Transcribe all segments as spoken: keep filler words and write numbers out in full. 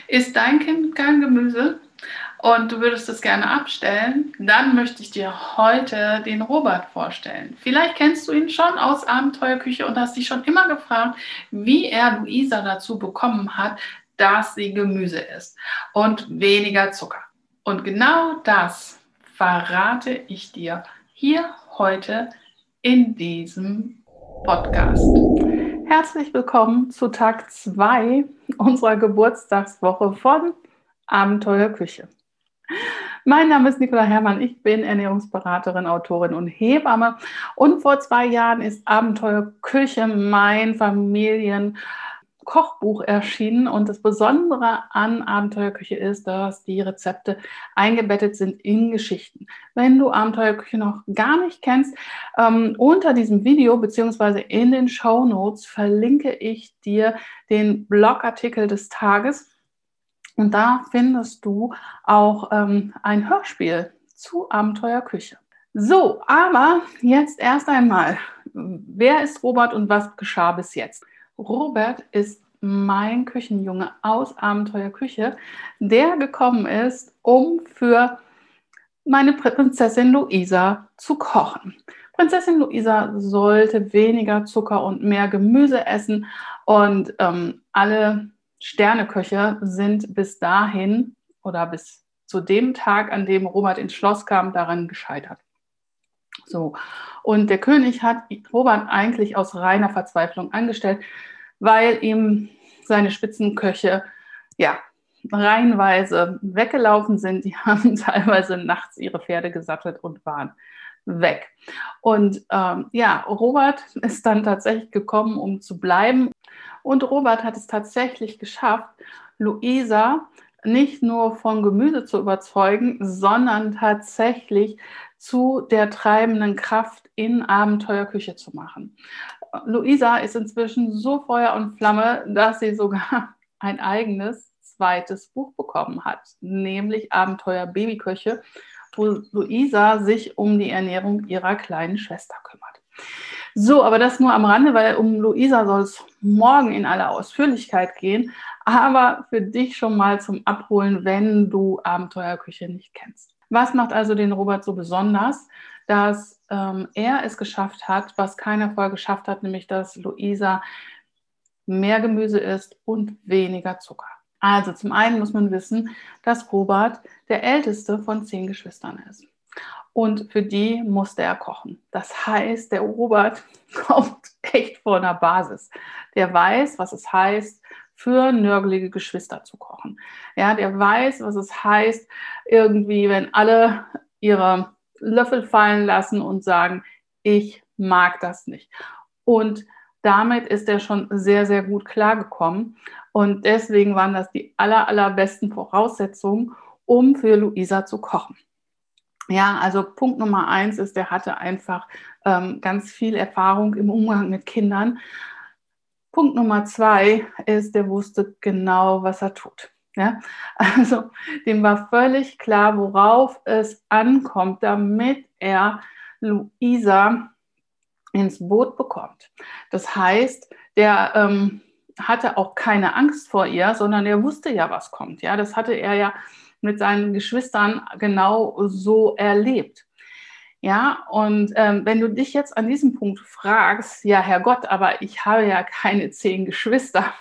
Ist dein Kind kein Gemüse und du würdest es gerne abstellen, dann möchte ich dir heute den Robert vorstellen. Vielleicht kennst du ihn schon aus Abenteuerküche und hast dich schon immer gefragt, wie er Luisa dazu bekommen hat, dass sie Gemüse isst und weniger Zucker. Und genau das verrate ich dir hier heute in diesem Podcast. Herzlich willkommen zu Tag zwei unserer Geburtstagswoche von Abenteuerküche. Mein Name ist Nicola Herrmann, ich bin Ernährungsberaterin, Autorin und Hebamme und vor zwei Jahren ist Abenteuerküche mein Familienkochbuch erschienen und das Besondere an Abenteuerküche ist, dass die Rezepte eingebettet sind in Geschichten. Wenn du Abenteuerküche noch gar nicht kennst, ähm, unter diesem Video bzw. in den Shownotes verlinke ich dir den Blogartikel des Tages. Und da findest du auch ähm, ein Hörspiel zu Abenteuerküche. So, aber jetzt erst einmal, wer ist Robert und was geschah bis jetzt? Robert ist mein Küchenjunge aus Abenteuerküche, der gekommen ist, um für meine Prinzessin Luisa zu kochen. Prinzessin Luisa sollte weniger Zucker und mehr Gemüse essen und ähm, alle Sterneköche sind bis dahin oder bis zu dem Tag, an dem Robert ins Schloss kam, daran gescheitert. So. Und der König hat Robert eigentlich aus reiner Verzweiflung angestellt, weil ihm seine Spitzenköche ja reihenweise weggelaufen sind. Die haben teilweise nachts ihre Pferde gesattelt und waren weg. Und ähm, ja, Robert ist dann tatsächlich gekommen, um zu bleiben. Und Robert hat es tatsächlich geschafft, Luisa nicht nur von Gemüse zu überzeugen, sondern tatsächlich zu der treibenden Kraft in Abenteuerküche zu machen. Luisa ist inzwischen so Feuer und Flamme, dass sie sogar ein eigenes zweites Buch bekommen hat, nämlich Abenteuer Babyköche, wo Luisa sich um die Ernährung ihrer kleinen Schwester kümmert. So, aber das nur am Rande, weil um Luisa soll es morgen in aller Ausführlichkeit gehen, aber für dich schon mal zum Abholen, wenn du Abenteuerküche nicht kennst. Was macht also den Robert so besonders, dass ähm, er es geschafft hat, was keiner vorher geschafft hat, nämlich dass Luisa mehr Gemüse isst und weniger Zucker. Also zum einen muss man wissen, dass Robert der älteste von zehn Geschwistern ist. Und für die musste er kochen. Das heißt, der Robert kommt echt von der Basis. Der weiß, was es heißt, für nörgelige Geschwister zu kochen. Ja, der weiß, was es heißt, irgendwie, wenn alle ihre Löffel fallen lassen und sagen, ich mag das nicht. Und damit ist er schon sehr, sehr gut klargekommen. Und deswegen waren das die aller, allerbesten Voraussetzungen, um für Luisa zu kochen. Ja, also Punkt Nummer eins ist, der hatte einfach ähm, ganz viel Erfahrung im Umgang mit Kindern. Punkt Nummer zwei ist, der wusste genau, was er tut. Ja? Also dem war völlig klar, worauf es ankommt, damit er Luisa ins Boot bekommt. Das heißt, der ähm, hatte auch keine Angst vor ihr, sondern er wusste ja, was kommt. Ja, das hatte er ja mit seinen Geschwistern genau so erlebt. Ja, und ähm, wenn du dich jetzt an diesem Punkt fragst, ja, Herrgott, aber ich habe ja keine zehn Geschwister.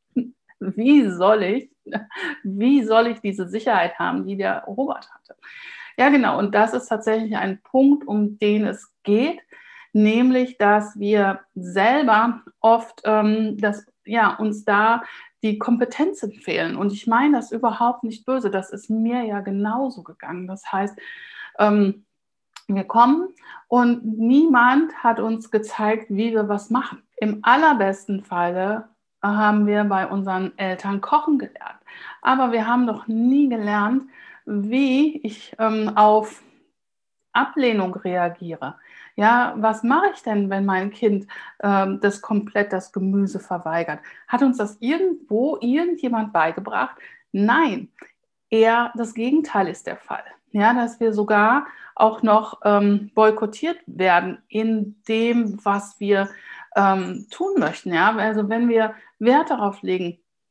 Wie soll ich, wie soll ich diese Sicherheit haben, die der Robert hatte? Ja, genau. Und das ist tatsächlich ein Punkt, um den es geht, nämlich, dass wir selber oft, ähm, dass ja, uns da die Kompetenzen fehlen. Und ich meine das überhaupt nicht böse. Das ist mir ja genauso gegangen. Das heißt, ähm, wir kommen und niemand hat uns gezeigt, wie wir was machen. Im allerbesten Falle haben wir bei unseren Eltern kochen gelernt. Aber wir haben doch nie gelernt, wie ich ähm, auf Ablehnung reagiere. Ja, was mache ich denn, wenn mein Kind ähm, das komplett das Gemüse verweigert? Hat uns das irgendwo irgendjemand beigebracht? Nein, eher das Gegenteil ist der Fall. Ja, dass wir sogar auch noch ähm, boykottiert werden in dem, was wir ähm, tun möchten. Ja, also wenn wir Wert darauf legen,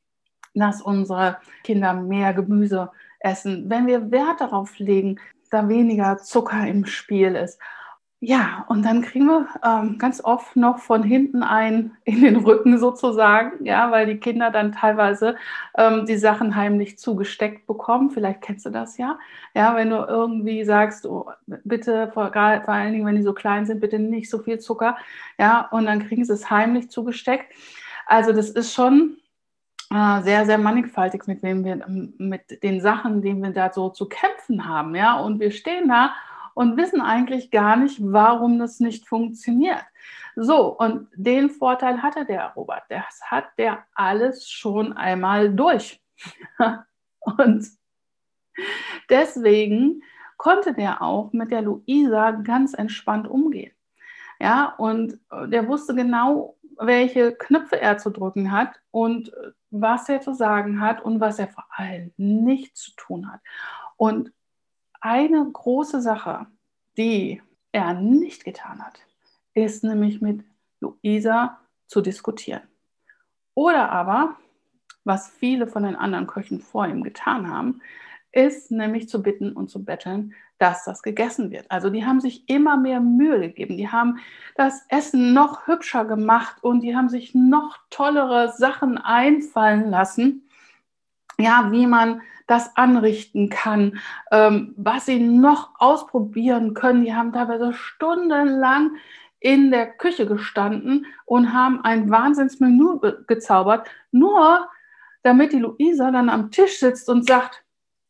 dass unsere Kinder mehr Gemüse essen, wenn wir Wert darauf legen, da weniger Zucker im Spiel ist. Ja, und dann kriegen wir ähm, ganz oft noch von hinten einen in den Rücken sozusagen, ja, weil die Kinder dann teilweise ähm, die Sachen heimlich zugesteckt bekommen. Vielleicht kennst du das ja. Ja, wenn du irgendwie sagst, oh, bitte, vor, vor allen Dingen, wenn die so klein sind, bitte nicht so viel Zucker. Ja, und dann kriegen sie es heimlich zugesteckt. Also das ist schon äh, sehr, sehr mannigfaltig, mit wem wir, mit den Sachen, denen wir da so zu kämpfen haben. Ja, und wir stehen da und wissen eigentlich gar nicht, warum das nicht funktioniert. So, und den Vorteil hatte der Robert. Das hat der alles schon einmal durch. Und deswegen konnte der auch mit der Luisa ganz entspannt umgehen. Ja, und der wusste genau, welche Knöpfe er zu drücken hat und was er zu sagen hat und was er vor allem nicht zu tun hat. Und eine große Sache, die er nicht getan hat, ist nämlich mit Luisa zu diskutieren. Oder aber, was viele von den anderen Köchen vor ihm getan haben, ist nämlich zu bitten und zu betteln, dass das gegessen wird. Also die haben sich immer mehr Mühe gegeben. Die haben das Essen noch hübscher gemacht und die haben sich noch tollere Sachen einfallen lassen, ja, wie man das anrichten kann, ähm, was sie noch ausprobieren können. Die haben teilweise stundenlang in der Küche gestanden und haben ein Wahnsinnsmenü gezaubert, nur damit die Luisa dann am Tisch sitzt und sagt,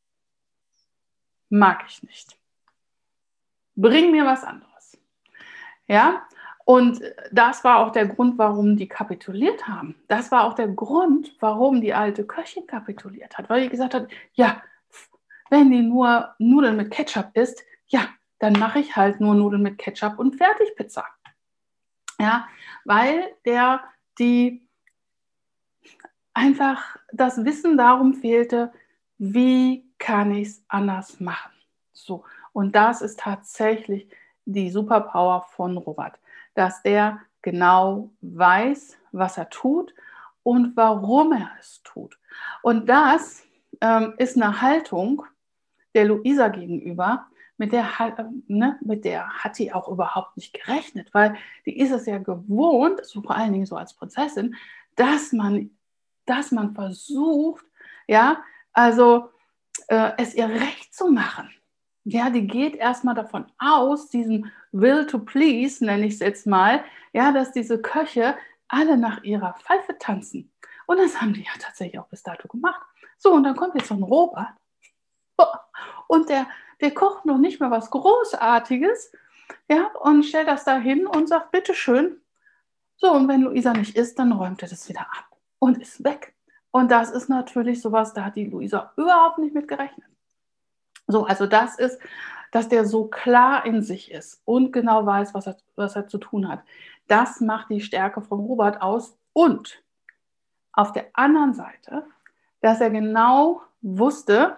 mag ich nicht. Bring mir was anderes. Ja, und das war auch der Grund, warum die kapituliert haben. Das war auch der Grund, warum die alte Köchin kapituliert hat, weil die gesagt hat, ja, wenn die nur Nudeln mit Ketchup isst, ja, dann mache ich halt nur Nudeln mit Ketchup und Fertigpizza. Ja, weil der die einfach das Wissen darum fehlte, wie kann ich es anders machen. So, und das ist tatsächlich die Superpower von Robert, dass der genau weiß, was er tut und warum er es tut. Und das ähm, ist eine Haltung der Luisa gegenüber, mit der, ne, mit der hat die auch überhaupt nicht gerechnet, weil die ist es ja gewohnt, so vor allen Dingen so als Prinzessin, dass man, dass man versucht, ja, also äh, es ihr recht zu machen. Ja, die geht erstmal davon aus, diesen Will to Please, nenne ich es jetzt mal, ja, dass diese Köche alle nach ihrer Pfeife tanzen. Und das haben die ja tatsächlich auch bis dato gemacht. So, und dann kommt jetzt so ein Robert und der, der kocht noch nicht mal was Großartiges, ja, und stellt das da hin und sagt, bitteschön. So, und wenn Luisa nicht isst, dann räumt er das wieder ab und ist weg. Und das ist natürlich sowas, da hat die Luisa überhaupt nicht mit gerechnet. So, also das ist, dass der so klar in sich ist und genau weiß, was er, was er zu tun hat. Das macht die Stärke von Robert aus. Und auf der anderen Seite, dass er genau wusste,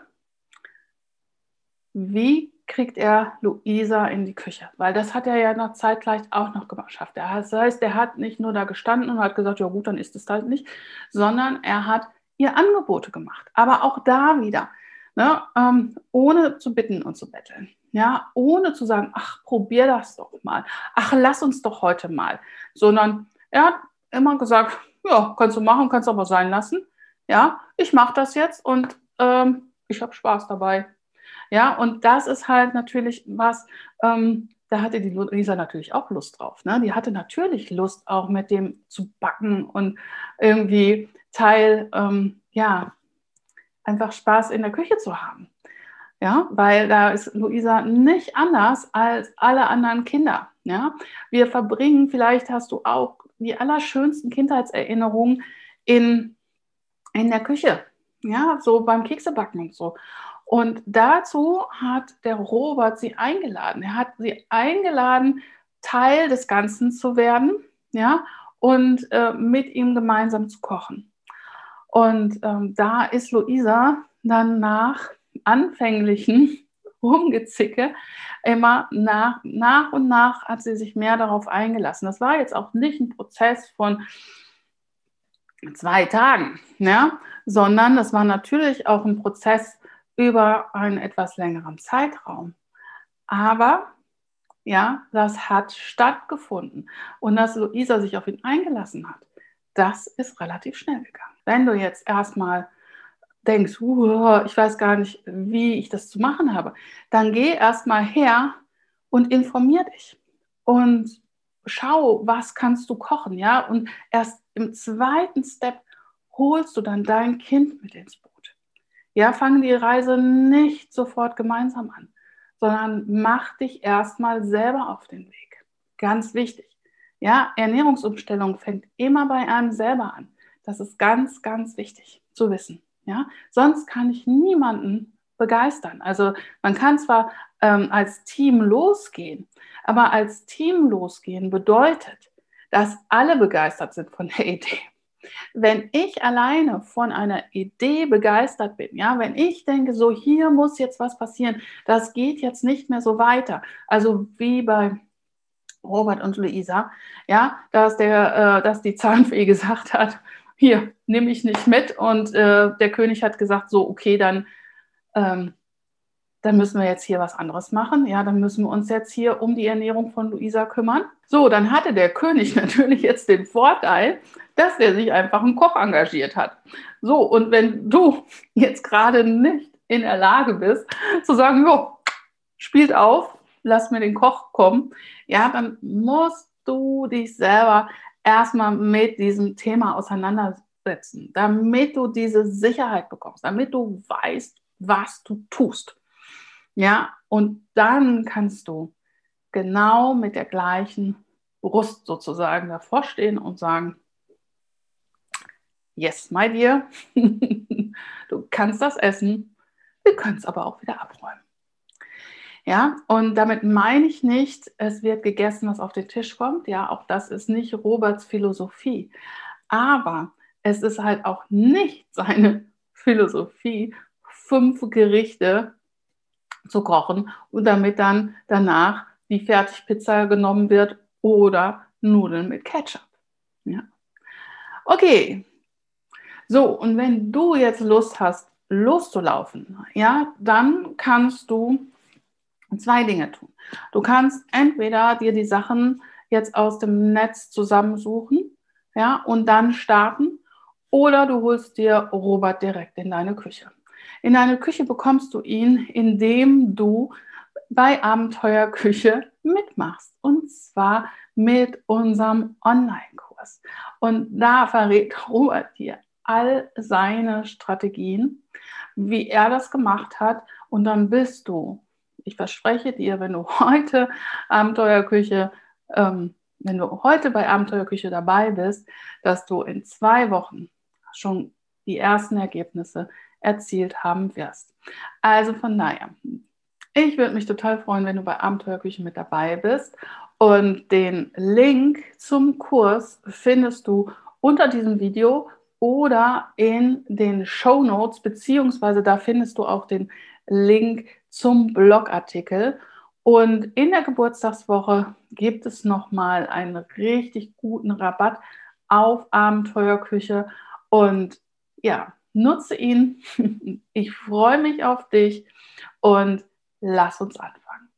wie kriegt er Luisa in die Küche? Weil das hat er ja noch zeitgleich auch noch geschafft. Das heißt, er hat nicht nur da gestanden und hat gesagt, ja gut, dann ist es halt nicht, sondern er hat ihr Angebote gemacht. Aber auch da wieder, ne, ähm, ohne zu bitten und zu betteln. Ja, ohne zu sagen, ach, probier das doch mal. Ach, lass uns doch heute mal. Sondern er hat immer gesagt, ja, kannst du machen, kannst du aber sein lassen. Ja, ich mache das jetzt und ähm, ich habe Spaß dabei. Ja, und das ist halt natürlich was, ähm, da hatte die Luisa natürlich auch Lust drauf. Ne? Die hatte natürlich Lust, auch mit dem zu backen und irgendwie Teil, ähm, ja, einfach Spaß in der Küche zu haben. Ja, weil da ist Luisa nicht anders als alle anderen Kinder. Ja, wir verbringen, vielleicht hast du auch die allerschönsten Kindheitserinnerungen in, in der Küche. Ja, so beim Keksebacken und so. Und dazu hat der Robert sie eingeladen. Er hat sie eingeladen, Teil des Ganzen zu werden, ja, und äh, mit ihm gemeinsam zu kochen. Und ähm, da ist Luisa dann nach anfänglichen Rumgezicke immer nach, nach und nach hat sie sich mehr darauf eingelassen. Das war jetzt auch nicht ein Prozess von zwei Tagen, ja, sondern das war natürlich auch ein Prozess über einen etwas längeren Zeitraum. Aber ja, das hat stattgefunden. Und dass Luisa sich auf ihn eingelassen hat, das ist relativ schnell gegangen. Wenn du jetzt erstmal denkst, uh, ich weiß gar nicht, wie ich das zu machen habe, dann geh erstmal her und informier dich und schau, was kannst du kochen, ja? Und erst im zweiten Step holst du dann dein Kind mit ins Boot. Ja, fang die Reise nicht sofort gemeinsam an, sondern mach dich erstmal selber auf den Weg. Ganz wichtig. Ja, Ernährungsumstellung fängt immer bei einem selber an. Das ist ganz, ganz wichtig zu wissen. Ja, sonst kann ich niemanden begeistern. Also man kann zwar ähm, als Team losgehen, aber als Team losgehen bedeutet, dass alle begeistert sind von der Idee. Wenn ich alleine von einer Idee begeistert bin, ja, wenn ich denke, so hier muss jetzt was passieren, das geht jetzt nicht mehr so weiter, also wie bei Robert und Luisa, ja, dass, der, äh, dass die Zahnfee gesagt hat, hier, nehme ich nicht mit und äh, der König hat gesagt, so okay, dann, ähm, dann müssen wir jetzt hier was anderes machen, ja, dann müssen wir uns jetzt hier um die Ernährung von Luisa kümmern. So, dann hatte der König natürlich jetzt den Vorteil, dass er sich einfach einen Koch engagiert hat. So, und wenn du jetzt gerade nicht in der Lage bist, zu sagen, jo, spielt auf, lass mir den Koch kommen, ja, dann musst du dich selber erstmal mit diesem Thema auseinandersetzen, damit du diese Sicherheit bekommst, damit du weißt, was du tust. Ja, und dann kannst du genau mit der gleichen Brust sozusagen davor stehen und sagen, yes, my dear, du kannst das essen, wir können es aber auch wieder abräumen. Ja, und damit meine ich nicht, es wird gegessen, was auf den Tisch kommt. Ja, auch das ist nicht Roberts Philosophie. Aber es ist halt auch nicht seine Philosophie, fünf Gerichte zu kochen und damit dann danach die Fertigpizza genommen wird oder Nudeln mit Ketchup. Ja. Okay, so, und wenn du jetzt Lust hast, loszulaufen, ja, dann kannst du zwei Dinge tun. Du kannst entweder dir die Sachen jetzt aus dem Netz zusammensuchen, ja, und dann starten, oder du holst dir Robert direkt in deine Küche. In deine Küche bekommst du ihn, indem du bei Abenteuerküche mitmachst, und zwar mit unserem Online-Kurs. Und da verrät Robert dir all seine Strategien, wie er das gemacht hat, und dann bist du, ich verspreche dir, wenn du heute Abenteuerküche, ähm, wenn du heute bei Abenteuerküche dabei bist, dass du in zwei Wochen schon die ersten Ergebnisse erzielt haben wirst. Also von daher, ich würde mich total freuen, wenn du bei Abenteuerküche mit dabei bist, und den Link zum Kurs findest du unter diesem Video oder in den Shownotes, beziehungsweise da findest du auch den Link zum Blogartikel. Und in der Geburtstagswoche gibt es nochmal einen richtig guten Rabatt auf Abenteuerküche. Und ja, nutze ihn. Ich freue mich auf dich und lass uns anfangen.